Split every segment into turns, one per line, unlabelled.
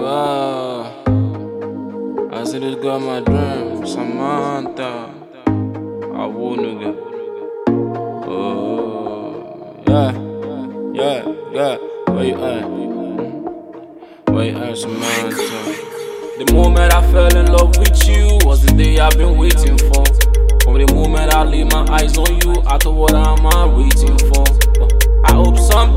Wow, I see this girl in my dream, Samantha. I won't nigga. Oh, yeah. Where you at? Where you at, Samantha? The moment I fell in love with you was the day I've been waiting for. From the moment I laid my eyes on you, I thought, what am I waiting for? I hope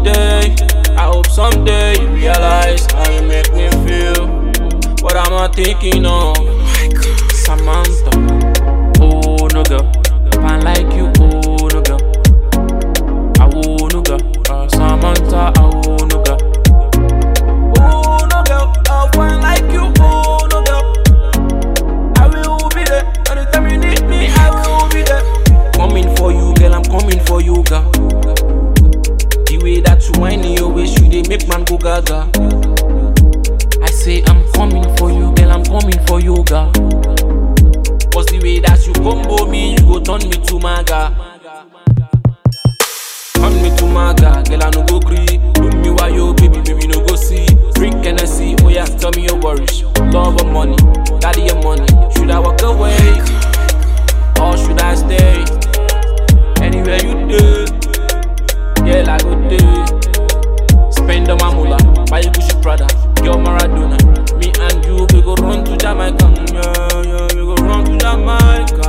someday you realize how you make me feel. What am I thinking of? Samantha. Oh no girl, fine like you. Oh no girl, I will no girl. Samantha, I will no girl. Oh no girl, I fine like you. Oh no girl, I will be there. Anytime you need me, I will be there. Coming for you, girl, I'm coming for you, girl. The way that you whine in your waist, you dey make man go gaga. I say I'm coming for you, girl, I'm coming for you, girl. Cause the way that you combo me, you go turn me to maga. Turn me to maga, girl, I no go gree. Do me while you, baby, no go see. Drink Hennessy, oh yeah, tell me your worries. Love or money, daddy your money. Should I walk away, or should I stay? Anywhere you do, girl, I go do. Spend on my moolah, buy you Gucci Prada, girl Maradona. Me and you, we go run to Jamaica. Yeah, we go run to Jamaica.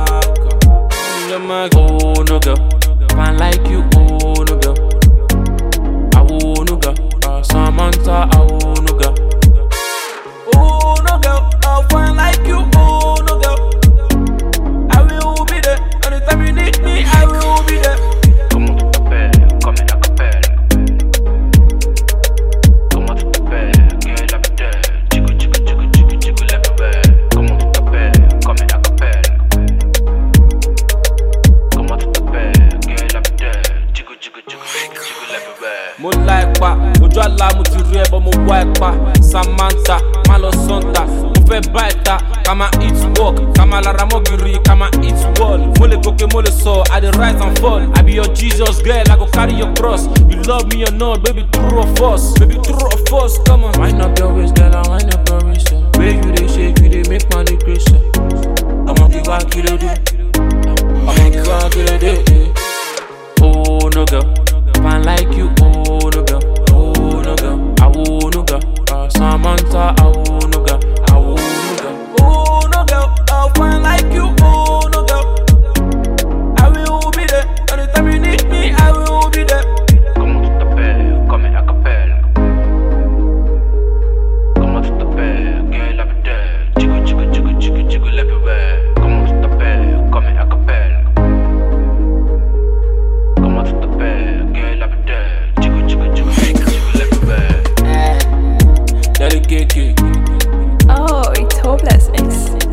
Oh no girl, fine like you. Oh no girl, I will no girl. Samantha, I will no girl. Oh no girl, I fine like you. Oh no girl, I will be there. Anytime you need me, I will be there. Mo like pa, ojú àlá mo ti rí ẹ bọ́ mo wá ẹ pa. Samantha, má lọ sọ́ńtà, mo fẹ́ bá ẹ ta. Ká máa eat work, ká máa lára mọ́gìrì, ká máa eat wall. Mo lè gòkè, mo lè sọ, I dey rise and fall. I be your Jesus girl, I go carry your cross. You love me or not, baby, true or false. Baby, true or false, come on. Wind up your waist, girl, and wind up your waist. Way you dey shake, you dey make man dey crazy. I'ma give her kilo do. I'ma give her kilo do. Oh no girl, fine like you. Oh no girl, oh no girl, I will no girl. Samantha, I will no girl, I will no girl. Oh no girl, I fine like you. Oh no girl, I will be there. Anytime you need me, I will be there.
Comment tu t'appelles, comme un acapelle. Comment tu t'appelles, girl up there. Jiggle everywhere. Comment tu t'appelles, comme un acapelle. Comment tu t'appelles, girl up there. Jiggle everywhere.
Daddy KK.
Oh, it's hopeless mix.